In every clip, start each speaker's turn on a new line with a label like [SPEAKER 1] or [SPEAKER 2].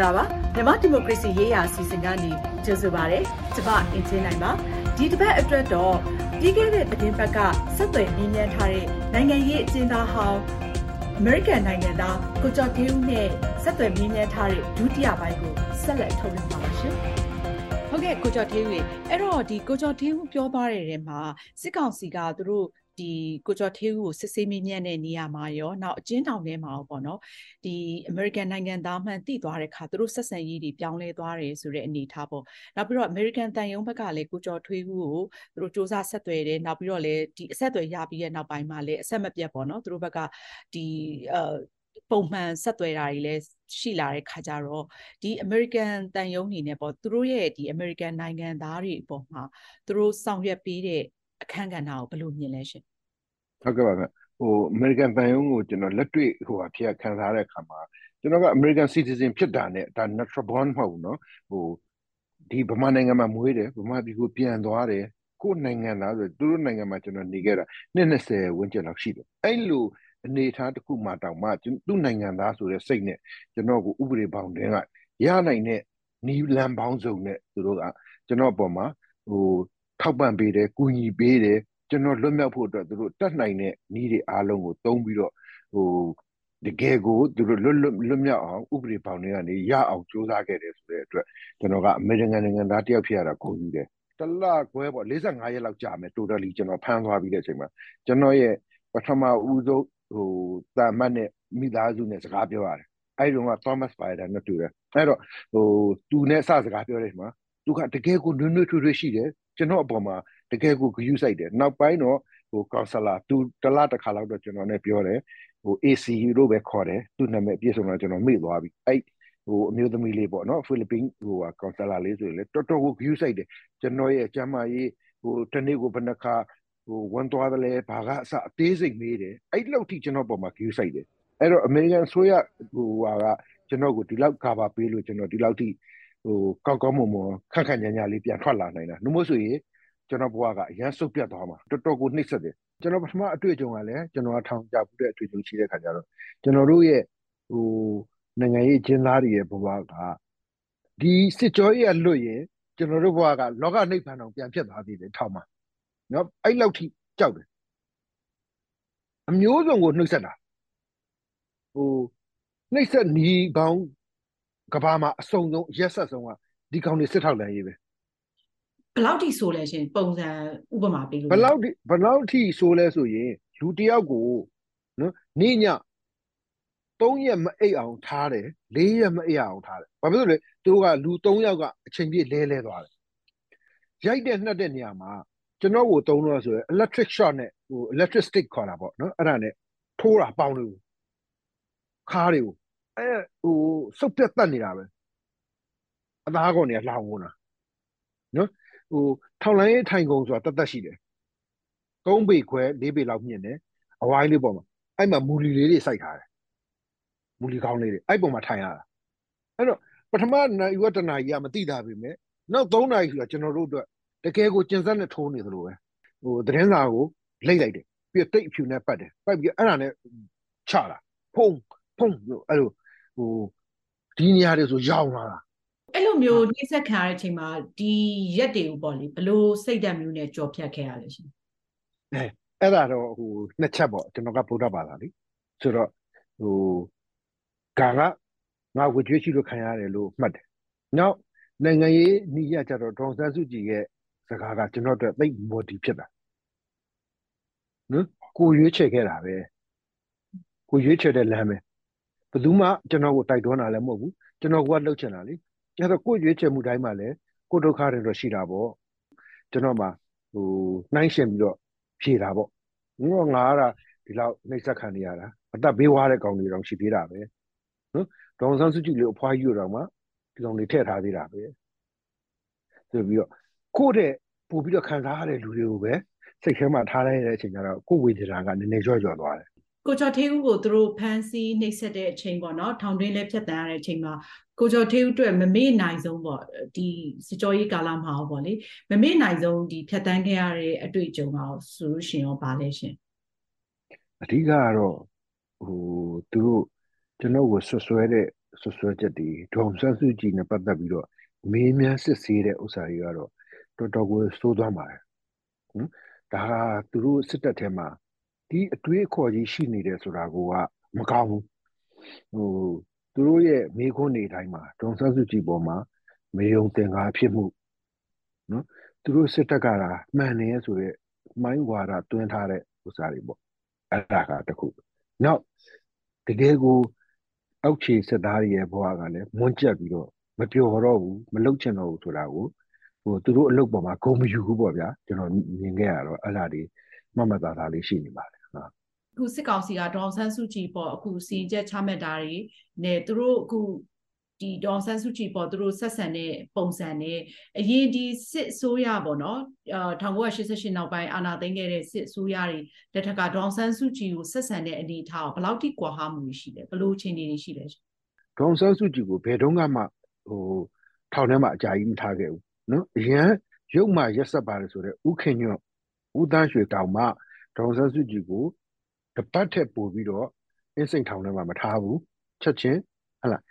[SPEAKER 1] ္ဂလာပါမြန်မာဒီမိုကရေစီရေးရာအစီအစဉ်ကနေကြိုဆိုပါရစေကျွန်မအင်ဂျင်နိုင်ပါဒီတစ်ပတ်အတွက်တော့ပြီးခဲ့တဲ့သတင်းပတ်ကဆက်သွယ်မြင်းမြန်းထားတဲ့နိုင်ငံရေးအကျဉ်းသားဟောင်းအမေရိကန်နိုင်ငံသားကိုကျော်ထေးဦးနဲ့ဆက်သွယ်မြင်းမြန်းထားတဲ့ဒုတိယပိုင်းကိုဆက်လက်ထုတ်လွှင့်ပါပါရှင်ဟုတ်ကဲ့ကိုကျော်ထေးဦးအဲ့တော့ဒီကိုကျော်ထေးဦးပြောသွားတဲ့နေရာမှာစစ်ကောင်စီကသူတို့ဒီကိုကျော်ထေးဦးကိုစစ်ဆေးမြင့်မြတ်တဲ့နေရာမှာရောနောက်အကျဉ်းထောင်ထဲမှာရောပေါ့နော်ဒီအမေရိကန်နိုင်ငံသားမှန်သိသွားတဲ့အခါသူတို့ဆက်ဆံရေးတွေပြောင်းလဲသွားတယ်ဆိုတဲ့အနေအထားပေါ့နောက်ပြီးတော့အမေရိကန်တန်ယုံဘက်ကလည်းကိုကျော်ထေးဦးကိုသူတို့စ조사ဆက်သွယ်တယ်နောက်ပြီးတော့လည်းဒီအဆက်အသွယ်ရပြီးတဲ့နောက်ပိုင်းမှာလည်းအဆက်မပြတ်ပေါ့နော်သူတို့ဘက်ကဒီပုံမှန်ဆက်သွယ်တာတွေလည်းရှိလာတဲ့ခါကြတော့ဒီအမေရိကန်တန်ယုံနေနဲ့ပေါ့သူတို့ရဲ့ဒီအမေရိကန်နိုင်ငံသားတွေအပေါ်မှာသူတို့ဆောင်ရွက်ပေးတဲ့အခန်းကဏ္ဍကိုဘယ်လိုမြင်လဲရှင်
[SPEAKER 2] ဟုတ်ကဲ့ပါဗျအမေရိကန်တန်ယုံကိုကျွန်တော်လက်တွေ့ဖြစ်ခံစားတဲ့အခါမှာကျွန်တော်ကအမေရိကန် citizen ဖြစ်တာနဲ့ဒါ natural born မဟုတ်ဘူးเนาะဒီဗမာနိုင်ငံမှာမွေးတယ်ဗမာပြည်ကိုပြန်သွားတယ်ကိုယ်နိုင်ငံသားဆိုသူတို့နိုင်ငံမှာကျွန်တော်နေခဲ့တာနှစ်20ဝန်းကျင်လောက်ရှိတယ်အဲ့လိုအနေအထားတစ်ခုမှတောင်မှသူ့နိုင်ငံသားဆိုတဲ့စိတ်နဲ့ကျွန်တော်ကိုဥပဒေဘောင်တွင်ကရနိုင်တဲ့နီလန်ပေါင်းစုံနဲ့သူတို့ကကျွန်တော်အပေါ်မှာထောက်ပံ့ပေးတယ်ကူညီပေးတယ်ကျွန်တော်လွတ်မြောက်ဖို့အတွက်သူတို့တတ်နိုင်တဲ့နည်းတွေအားလုံးကိုသုံးပြီးတော့တကယ်ကိုသူတို့လွတ်မြောက်အောင်ဥပဒေဘောင်တွေကနေရအောင်ကြိုးစားခဲ့တယ်ဆိုတဲ့အတွက်ကျွန်တော်ကအမေရိကန်နိုင်ငံသားတယောက်ဖြစ်ရတာဂုဏ်ယူတယ်တလခွဲပေါ့45ရက်လောက်ကြာမယ် totally ကျွန်တော်ဖမ်းသွားပြီးတဲ့အချိန်မှာကျွန်တော်ရဲ့ပထမဦးဆုံးတာမတ်နဲ့မိသားစုနဲ့စကားပြောရတယ်အဲ့ဒီတော့ Thomas Spider နဲ့တူတယ်အဲ့တော့သူနဲ့စကားပြောတဲ့ချိန်မှာသူကတကယ်ကိုနွေ့နွေ့ထွေးထွေးရှိတယ်ကျွန်တော်အပေါ်မှာတကယ်ကိုဂရုစိုက်တယ်နောက်ပိုင်းတော့counselor သူတလားတစ်ခါလောက်တော့ကျွန်တော်နဲ့ပြောတယ်AC လို့ပဲခေါ်တယ်သူ့နာမည်အပြည့်စုံတော့ကျွန်တော်မေ့သွားပြီအဲ့အမျိုးသမီးလေးပေါ့နော်ဖိလစ်ပင်းcounselor လေးဆိုရင်လေတော်တော်ကိုဂရုစိုက်တယ်ကျွန်တော်ရဲ့ကျမ်းမာရေးတနေ့ကိုဘယ်နှခါဝန်သွားတယ်လဲဘာကအစအသေးစိတ်မေးတယ်အဲ့လောက်ထိကျွန်တော်ပေါ်မှာဂရုစိုက်တယ်အဲ့တော့အမေရိကန်ဆိုရကကျွန်တော်ကိုဒီလောက်ကာဗာပေးလို့ကျွန်တော်ဒီလောက်ထိကောက်ကောက်မွန်မွန်ခက်ခက်ညံ့ညံ့လေးပြန်ထွက်လာနိုင်တာနှမို့ဆိုရင်ကျွန်တော်ဘဝကအရန်စုပ်ပြတ်သွားမှာတော်တော်ကိုနှိမ့်ဆက်တယ်ကျွန်တော်ပထမအတွေ့အကြုံကလည်းကျွန်တော်ထောင်ကြဘူးတဲ့အတွေ့အကြုံရှိတဲ့ခါကျတော့ကျွန်တော်တို့ရဲ့နိုင်ငံရေးအကျဉ်းသားတွေရဲ့ဘဝကဒီစစ်ကြောရေးလွတ်ရင်ကျွန်တော်တို့ဘဝကလောကနိဗ္ဗာန်အောင်ပြန်ဖြစ်သွားသေးတယ်ထောင်မှာနော်အဲ့လောက်ထိကြောက်တယ်အမျိုးစုံကိုနှိမ့်ဆက်တာနှိမ့်ဆက်နီးကောင်းကဘာမှာအစုံဆုံးရက်ဆက်ဆုံးကဒီကောင်တွေစစ်ထောက်လန်ရေးပဲ
[SPEAKER 1] ဘယ်လောက်ထိဆိုလဲရှင်ပုံစံဥပမာပေးလို့
[SPEAKER 2] ဘယ်လောက်ထိဆိုလဲဆိုရင်လူတယောက်ကိုနော်နေ့ည3ရက်မအိပ်အောင်ထားတယ်4ရက်မအိပ်အောင်ထားတယ်ဘာဖြစ်လို့လဲသူတို့ကလူ3ယောက်ကအချိန်ပြည့်လဲသွားတယ်ရိုက်တဲ့နှက်တဲ့နေရာမှာကျွန်တော်ကိုတုံးလို့ဆိုရင် electric shock နဲ့electric stick ခေါ်တာပေါ့နော်အဲ့ဒါနဲ့ထိုးတာပေါင်းလို့ခါးတွေကိုစုပ်ပြတ်တတ်နေတာပဲအသားကောင်တွေကလှောင်ကုန်တာနော်ထောင်လိုင်းထိုင်ကုန်ဆိုတာတတ်ရှိတယ်3ပေခွဲ4ပေလောက်မြင့်တယ်အဝိုင်းလေးပေါ်မှာအဲ့မှာမူလီလေးတွေစိုက်ထားတယ်မူလီကောင်းလေးတွေအဲ့ပေါ်မှာထိုင်ရတာအဲ့တော့ပထမနိုင်ဝတ္တနာကြီးကမသိတာပဲမဲ့နောက်3နာရီဆိုတာကျွန်တော်တို့အတွက်တကယ်ကိုကျင်စက်နဲ့ထိုးနေသလိုပဲသတင်းစာကိုလိမ့်လိုက်တယ်ပြီးတော့တိတ်အဖြူနဲ့ပတ်တယ်ပတ်ပြီးအဲ့ဒါနဲ့ချတာဖုံလို့အဲ့လိုဒီနေရာတွေဆိုရောင်လာတာ
[SPEAKER 1] အဲ့လိုမျိုးနှိမ့်ဆက်ခံရတဲ့အချိန်မှာဒီရက်တွေကိုပေါ့လေဘလို့စိတ်ဓာတ်မျိုးနဲ့ကြော်ဖြတ်ခဲ့ရလဲရှင်
[SPEAKER 2] အဲ့ဒါတော့နှစ်ချက်ပေါ့ကျွန်တော်ကဗုဒ္ဓဘာသာလေဆိုတော့ငါဝကြွေးရှိလို့ခံရတယ်လို့မှတ်တယ်နောက်နိုင်ငံရေးနီးရကြတော့ဒေါန်ဆန်းစုကြည်ရဲ့စကားကကျွန်တော်တို့သိမော်ဒီဖြစ်တာနော်ကိုရွေးချယ်ခဲ့တာပဲကိုရွေးချယ်တဲ့လမ်းပဲဘယ်သူမှကျွန်တော်ကိုတိုက်တွန်းတာလည်းမဟုတ်ဘူးကျွန်တော်ကလှုပ်ချင်တာလေအဲ့တော့ကိုရွေးချယ်မှုတိုင်းမှာလည်းကိုဒုက္ခတွေတော့ရှိတာပေါ့ကျွန်တော်မှနှိုင်းရှင်ပြီးတော့ဖြေတာပေါ့ငါကဒီလောက်နှိမ့်ဆက်ခံနေရတာအသက်ဘေးဝါးတဲ့ကောင်တွေတော့ရှိသေးတာပဲနော်ဒေါန်ဆန်းစုကြည်လေးအဖွားကြီးတော့မှဒီကောင်တွေထည့်ထားသေးတာပဲဆိုပြီးတော့ကိုယ့်တဲ့ပို့ပြီးတော့ခံစားရတဲ့လူတွေကိုပဲစိတ်ထဲမှာထားလိုက်တဲ့အချိန်ကျတော့ကိုယ်ဝေဒနာကနည်းနည်းကြော့သွားတယ်
[SPEAKER 1] ကိုကျော်ထေးဦးကိုသူတို့ဖမ်းဆီးနှိပ်စက်တဲ့အချိန်ပေါ့နော်ထောင်တွင်းလဲဖြတ်တန်းရတဲ့အချိန်မှာကိုကျော်ထေးဦးအတွက်မမေ့နိုင်ဆုံးပေါ့ဒီစစ်ကြောရေးကာလမှာပေါ့လေမမေ့နိုင်ဆုံးဒီဖြတ်တန်းခဲ့ရတဲ့အတွေ့အကြုံပါဆိုလို့ရှင်ရောဗာလဲရှင်
[SPEAKER 2] အဓိကကတော့သူတို့ကျွန်တော်ကိုဆွဆွဲတဲ့ဆွဆွဲချက်တွေဒေါ်အောင်ဆန်းစုကြည်နဲ့ပတ်သက်ပြီးတော့မေးမြန်းစစ်ဆေးတဲ့ဥစ္စာတွေကတော့တော်တော်ကိုစိုးသွားပါတယ်နော်ဒါဟာသူတို့စစ်တပ်ထဲမှာဒီအတွေးအခေါ်ကြီးရှိနေတယ်ဆိုတာကမကောင်းဘူးဟိုသူတို့ရဲ့မိခွန်းတွေတိုင်းမှာဒေါ်အောင်ဆန်းစုကြည်ပေါ်မှာမေယုံသင်္ကာဖြစ်မှုနော်သူတို့စစ်တပ်ကမှန်နေရဆိုတဲ့မိုင်းဝါဒတွင်းထားတဲ့ဥစ္စာတွေပေါ့အဲ့ဒါကတခုနောက်တကယ်ကိုအောက်ခြေစစ်သားတွေရဲ့ဘဝကလည်းမွန်းကျက်ပြီးတော့မပျော်တော့ဘူးမလုချင်တော့ဘူးဆိုတာကိုသူတို့အလုပ်ပေါ်မှာဂုဏ်မယူဘူးပေါ့ဗျာကျွန်တော်မြင်ခဲ့ရတော့အဲ့ဒါတွေမှတ်မှတ်သားသားလေးရှိနေပါတယ်ဟာ
[SPEAKER 1] အခုစစ်ကောင်စီကဒေါအောင်ဆန်းစုကြည်ပေါ့အခုစီရင်ချက်ချမှတ်တာတွေနဲ့သူတို့အခုဒီဒေါအောင်ဆန်းစုကြည်ပေါ့သူတို့ဆက်ဆံတဲ့ပုံစံနဲ့အရင်ဒီစစ်အစိုးရပေါ့နော်1988နောက်ပိုင်းအာဏာသိမ်းခဲ့တဲ့စစ်အစိုးရတွေလက်ထက်ကဒေါအောင်ဆန်းစုကြည်ကိုဆက်ဆံတဲ့အနေအထားကိုဘယ်လောက်ထိကွာဟမှုရှိလဲဘယ်လိုအခြေအနေတွေရှိလဲ
[SPEAKER 2] ဒေါအောင်ဆန်းစုကြည်ကိုဘယ်တော့မှထောင်ထဲမှာအကြာကြီးမထားခဲ့ဘူးနော်အရင်ရုပ်မှရက်ဆက်ပါတယ်ဆိုတော့ဥခင်ညွတ်ဦးတန်းရွှေတောင်မှဒေါအောင်ဆန်းစုကြည်ကိုတပတ်ထက်ပိုပြီးတော့အင်းစိန်ထောင်ထဲမှာမထားဘူးချက်ချင်းဟလာ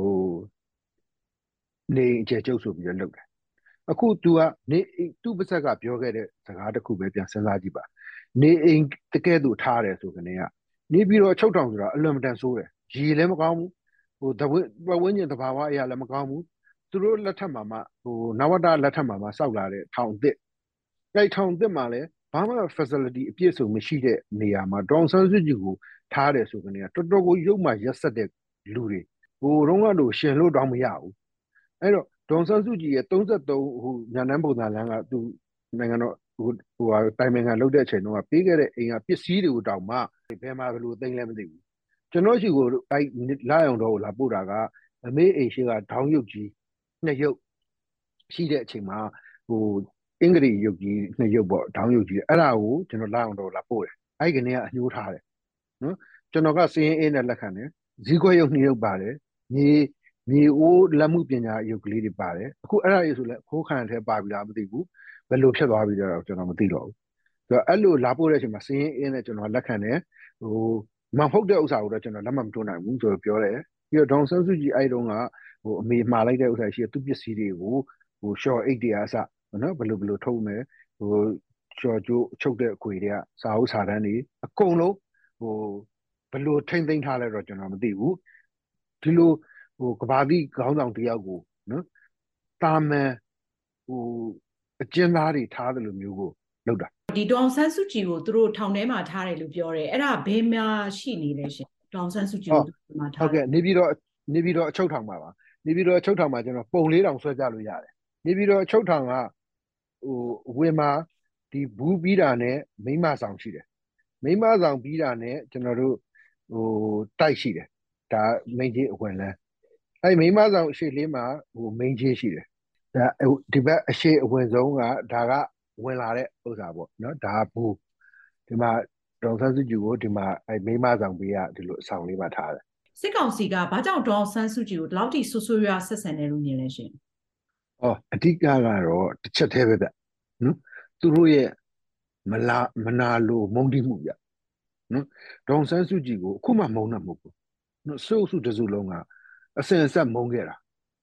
[SPEAKER 2] နေအကျယ်ကျုပ်ဆိုပြီးတော့လုပ်တယ်အခု तू ကနေသူ့ပါဇက်ကပြောခဲ့တဲ့စကားတစ်ခုပဲပြန်စဉ်းစားကြည့်ပါနေအိမ်တကယ်သူထားတယ်ဆိုကနေကနေပြီးတော့ချုပ်ထောင်ဆိုတာအလွန်မတန်ဆိုးတယ်ရေလည်းမကောင်းဘူးပတ်ဝန်းကျင်သဘာဝအရာလည်းမကောင်းဘူးသူတို့လက်ထက်မှာနဝတလက်ထက်မှာစောက်လာတဲ့ထောင်အစ်အဲ့ထောင်အစ်မှာလည်းဘာမှ facility အပြည့်စုံမရှိတဲ့နေရာမှာဒေါအောင်ဆန်းစုကြည်ကိုထားတယ်ဆိုကနေတော်တော်ကိုရုပ်မှရက်ဆက်တဲ့လူတွေတော့ကတော့ရှင်လို့တောင်းမရဘူးအဲ့တော့ဒေါအောင်ဆန်းစုကြည်ရဲ့33ညာနန်းပုံစံလမ်းကသူနိုင်ငံတော်တိုင်ပင်ခံလုပ်တဲ့အချိန်တုန်းကပေးခဲ့တဲ့အိမ်ကပစ္စည်းတွေကိုတောင်မှဘယ်မှာဘယ်လိုသိမ်းလဲမသိဘူးကျွန်တော်ရှိကိုအဲ့လာအောင်တော့လာပို့တာကအမေအိမ်ရှိကထောင်းရုပ်ကြီးနှစ်ရုပ်ရှိတဲ့အချိန်မှာအင်္ဂလိပ်ရုပ်ကြီးနှစ်ရုပ်ပေါ့ထောင်းရုပ်ကြီးအဲ့ဒါကိုကျွန်တော်လာအောင်တော့လာပို့တယ်အဲ့ကနေကအညှိုးထားတယ်နော်ကျွန်တော်ကစရင်အင်းနဲ့လက်ခံတယ်ဇီးခွဲရုပ်နှစ်ရုပ်ပါတယ်မြေအိုးလက်မှုပညာရုပ်ကလေးတွေပါတယ်အခုအဲ့ဒါကြီးဆိုလဲခိုးခံထဲပါပြီလားမသိဘူးဘယ်လိုဖြစ်သွားပြီလဲတော့ကျွန်တော်မသိတော့ဘူးဆိုတော့အဲ့လိုလာပို့တဲ့အချိန်မှာစရင်အင်းနဲ့ကျွန်တော်လက်ခံတယ်မဟုတ်တဲ့ဥစ္စာကိုတော့ကျွန်တော်လက်မထိုးနိုင်ဘူးဆိုတော့ပြောတယ်ပြီးတော့ဒေါန်ဆန်းစုကြည်အဲ့တုန်းကအမေမှားလိုက်တဲ့ဥစ္စာရှိသူပစ္စည်းတွေကိုရှော့အိတ်တွေအစနော်ဘယ်လိုထုတ်မယ်ရှော့ကျိုးချုပ်တဲ့အခွေတွေကစာအုပ်စာတမ်းတွေအကုန်လုံးဘယ်လိုထိမ့်သိမ်းထားလဲတော့ကျွန်တော်မသိဘူးဒီလိုကဘာတိခေါင်းဆောင်တယောက်ကိုနော်တာမန်အကျဉ်းသားတွေထားတယ်လို့မျိုးကိုလုပ်တာ
[SPEAKER 1] ဒီဒေါအောင်ဆန်းစုကြည်ကိုသူတို့ထောင်ထဲမှာထားတယ်လို့ပြောတယ်အဲ့ဒါဘယ်မှာရှိနေလဲရှင်ဒေါအောင်ဆန်းစုကြည်ကိုသူတို့မှာထား
[SPEAKER 2] ဟုတ်ကဲ့နေပြီးတော့အချုပ်ထောင်မှာပါနေပြီးတော့အချုပ်ထောင်မှာကျွန်တော်ပုံလေးတောင်ဆွဲပြလို့ရတယ်နေပြီးတော့အချုပ်ထောင်ကဝင်မှာဒီဘူးပြီးတာနဲ့မိမဆောင်ရှိတယ်မိမဆောင်ပြီးတာနဲ့ကျွန်တော်တို့တိုက်ရှိတယ်ဒါမိန်ကြီးအဝင်လန်းအဲ့မိမဆောင်အရှိလေးမှာမိန်ကြီးရှိတယ်ဒါဒီဘက်အရှိအဝင်ဆုံးကဒါကဝင်လာတဲ့ဥစ္စာပေါ့နော်ဒါကဘူးဒီမှာဒေါအောင်ဆန်းစုကြည်ကိုဒီမှာအဲ့မိမဆောင်ပေးရဒီလိုအဆောင်လေးမှာထားတယ်
[SPEAKER 1] စစ်ကောင်စီကဘာကြောင့်ဒေါအောင်ဆန်းစုကြည်ကိုဒီလောက်ထိဆွဆွရွာဆက်ဆံတယ်လို့မြင်လဲရှင်
[SPEAKER 2] အဓိကကတော့တစ်ချက်တည်းပဲဗျနော်သူတို့ရဲ့မနာလိုမုန်းတိမှုဗျနော်ဒေါအောင်ဆန်းစုကြည်ကိုအခုမှမုန်းတာမဟုတ်ဘူးနော်စုတစုလုံးကအစင်အဆက်မုန်းခဲ့တာ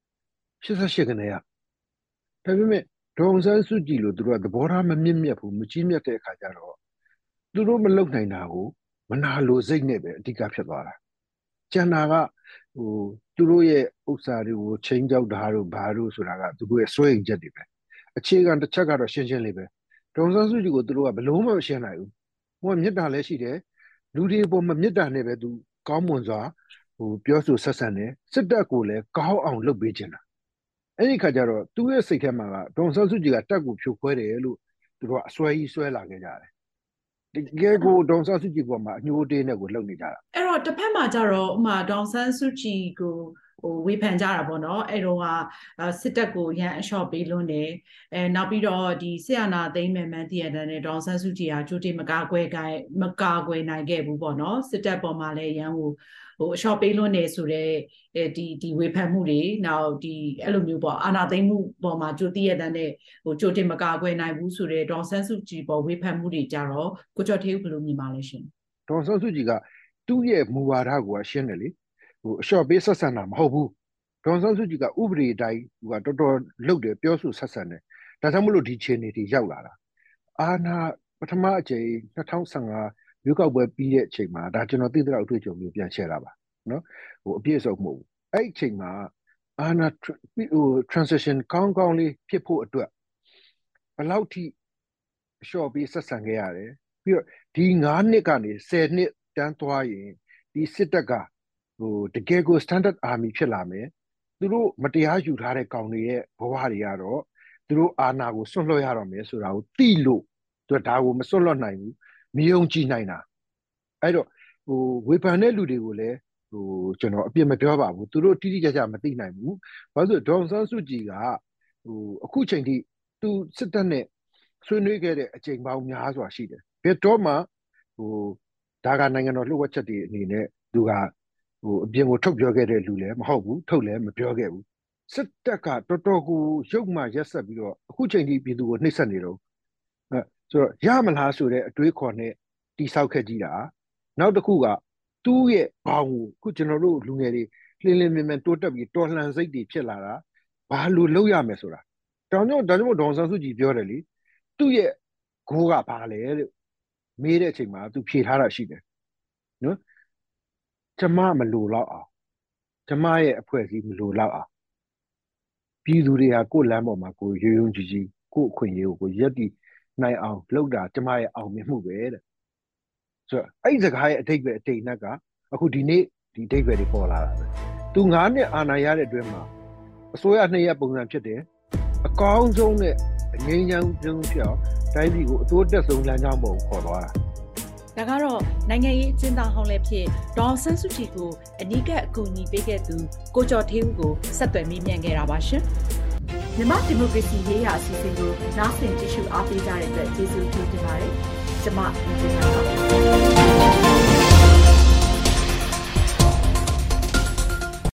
[SPEAKER 2] 88ခနဲ့ကဒါပေမဲ့ဒေါအောင်ဆန်းစုကြည်လို့သူတို့ကသဘောထားမမြင့်မြတ်ဘူးမကြီးမြတ်တဲ့အခါကျတော့သူတို့မလုပ်နိုင်တာကိုမနာလိုစိတ်နဲ့ပဲအဓိကဖြစ်သွားတာကျန်တာကသူတို့ရဲ့ဥစ္စာတွေကိုချင်းကြောက်တာတို့ဘာတို့ဆိုတာကသူတို့ရဲ့စွဲရင်ချက်တွေပဲအခြေခံတစ်ချက်ကတော့ရှင်းရှင်းလေးပဲဒေါအောင်ဆန်းစုကြည်ကိုသူတို့ကဘယ်လုံးမှမရှင်းနိုင်ဘူးဟိုကမေတ္တာလည်းရှိတယ်လူတွေပေါ်မှာမေတ္တာနဲ့ပဲသူကောင်းမွန်စွာပြောဆိုဆက်ဆံတယ်စစ်တပ်ကိုလည်းကောင်းအောင်လုပ်ပေးချင်တာအဲ့ဒီခါကျတော့သူ့ရဲ့စိတ်ထဲမှာကဒေါအောင်ဆန်းစုကြည်ကတက်ကိုဖြိုခွဲတယ်လို့သူတို့ကအစွဲကြီးစွဲလာခဲ့ကြတယ်တကယ်ကိုဒေါအောင်ဆန်းစုကြည်ပေါ်မှာအညှိုးတေးနဲ့ကိုလုပ်နေကြတာ
[SPEAKER 1] အဲ့တော့တစ်ဖက်မှာကျတော့ဥမာဒေါအောင်ဆန်းစုကြည်ကိုဝေဖန်ကြတာပေါ့နော်အဲ့တော့စစ်တပ်ကိုရန်အလျှော့ပေးလွန်းတယ်နောက်ပြီးတော့ဒီဆရာနာသိမ်းမယ်မှန်းတည်ရတဲ့ဒေါအောင်ဆန်းစုကြည်ကကြိုတင်မကာကွယ်နိုင်ခဲ့ဘူးပေါ့နော်စစ်တပ်ပေါ်မှာလည်းရန်ကိုအလျှော့ပေးလွန်းနေဆိုတဲ့ဒီဝေဖန်မှုတွေနောက်ဒီအဲ့လိုမျိုးပေါ့အာဏာသိမ်းမှုပေါ်မှာကြိုတည်ရတဲ့ကြိုတင်မကာကွယ်နိုင်ဘူးဆိုတဲ့ဒေါအောင်ဆန်းစုကြည်ပေါ်ဝေဖန်မှုတွေကြတော့ကိုကျော်ထေးဘယ်လိုမြင်ပါလဲရှင်
[SPEAKER 2] ဒေါအောင်ဆန်းစုကြည်ကသူ့ရဲ့မူဝါဒကိုရှင်းတယ်လေအလျှော့ပေးဆက်ဆံတာမဟုတ်ဘူးဒေါ်ဆောင်စုကြည်ကဥပဒေတိုင်းသူကတော်တော်လုပ်တယ်ပြောဆိုဆက်ဆံတယ်ဒါကြောင့်မလို့ဒီခြေနေတွေရောက်လာတာအာနာပထမအကြိမ်2015ရွေးကောက်ပွဲပြီးတဲ့အချိန်မှာဒါကျွန်တော်သိတဲ့အတွေ့အကြုံမျိုးပြန်ရှင်းတာပါနော်အပြည့်အစုံမဟုတ်ဘူးအဲ့အချိန်မှာအာနာtransition ကောင်းလေးဖြစ်ဖို့အတွက်ဘယ်လောက်ထိအလျှော့ပေးဆက်ဆံခဲ့ရတယ်ပြီးတော့ဒီ9နှစ်ကနေ10နှစ်တန်းသွားရင်ဒီစစ်တပ်ကတကယ်ကို standard army ဖြစ်လာမယ်သူတို့မတရားယူထားတဲ့ကောင်တွေရဲ့ဘဝတွေကတော့သူတို့အာဏာကိုစွန့်လွှတ်ရတော့မယ်ဆိုတာကိုသိလို့သူဒါကိုမစွန့်လွှတ်နိုင်ဘူးမယုံကြည်နိုင်တာအဲ့တော့ဝေဖန်တဲ့လူတွေကိုလည်းကျွန်တော်အပြစ်မပြောပါဘူးသူတို့တိတိကျကျမသိနိုင်ဘူးဘာလို့ဒေါ်ဆန်းစုကြည်ကအခုချိန်ထိသူစစ်တပ်နဲ့ဆွေးနွေးခဲ့တဲ့အချိန်ပေါင်းများစွာရှိတယ်ဘယ်တော့မှဒါကနိုင်ငံတော်လှုပ်ဝက်ချက်တွေအနေနဲ့သူကအပြင်ကိုထုတ်ပြောခဲ့တဲ့လူလည်းမဟုတ်ဘူးထုတ်လည်းမပြောခဲ့ဘူးစစ်တပ်ကတော်တော်ကိုရုပ်မှရက်ဆက်ပြီးတော့အခုချိန်ထိပြည်သူကိုနှိပ်စက်နေတော့ဆိုတော့ရမလားဆိုတဲ့အတွေးခေါ်နဲ့တိဆောက်ခဲ့ကြတာနောက်တစ်ခုကသူ့ရဲ့ဘောင်ကိုအခုကျွန်တော်တို့လူငယ်တွေလင်းလင်းမြန်မြန်တိုးတက်ပြီးတော်လှန်စိတ်တွေဖြစ်လာတာဘာလို့လုပ်ရမယ်ဆိုတာတောင်ကြောင့်ဒေါ်ဆန်းစုကြည်ပြောတယ်လေသူ့ရဲ့ဂိုးကဘာလဲလို့မေးတဲ့အချိန်မှာသူဖြေထားတာရှိတယ်နော်ကျမမလိုတော့အောင်ကျမရဲ့အဖွဲ့အစည်းမလိုတော့အောင်ပြည်သူတွေဟာကိုယ်လမ်းပေါ်မှာကိုရုံရုံကြီးကြီးကိုအခွင့်အရေးကိုရက်တီနိုင်အောင်လုပ်တာကျမရဲ့အောင်မြင်မှုပဲတဲ့ဆိုတော့အဲ့ဒီစကားရဲ့အတိတ်ပဲအတိတ်နှက်ကအခုဒီနေ့ဒီအတိတ်ပဲတွေပေါ်လာတာပဲသူ9နှစ်အာဏာရတဲ့အတွင်းမှာအစိုးရ2ရပ်ပုံစံဖြစ်တယ်အကောင်းဆုံးနဲ့အငြိမ်းချမ်းဆုံးဖြစ်အောင်တိုင်းပြည်ကိုအတိုးတက်ဆုံးလမ်းကြောင်းပေါ်ခေါ်သွားတာ
[SPEAKER 1] ဒါကတော့နိုင်ငံရေးအကျဉ်းသားဟောင်းလည်းဖြစ်ဒေါ်ဆန်းစုကြည်ကိုအနီးကပ်အကူအညီပေးခဲ့သူကိုကျော်ထေးဦးကိုဆက်သွယ်မေးမြန်းခဲ့တာပါရှင်မြန်မာဒီမိုကရေစီရေးရာအစီအစဉ်ကိုနားဆင်ကြည့်ရှုအားပေးကြတဲ့အတွက်ကျေးဇူးတင်ပါတယ်ကျွန်မဒီနေ့ပါ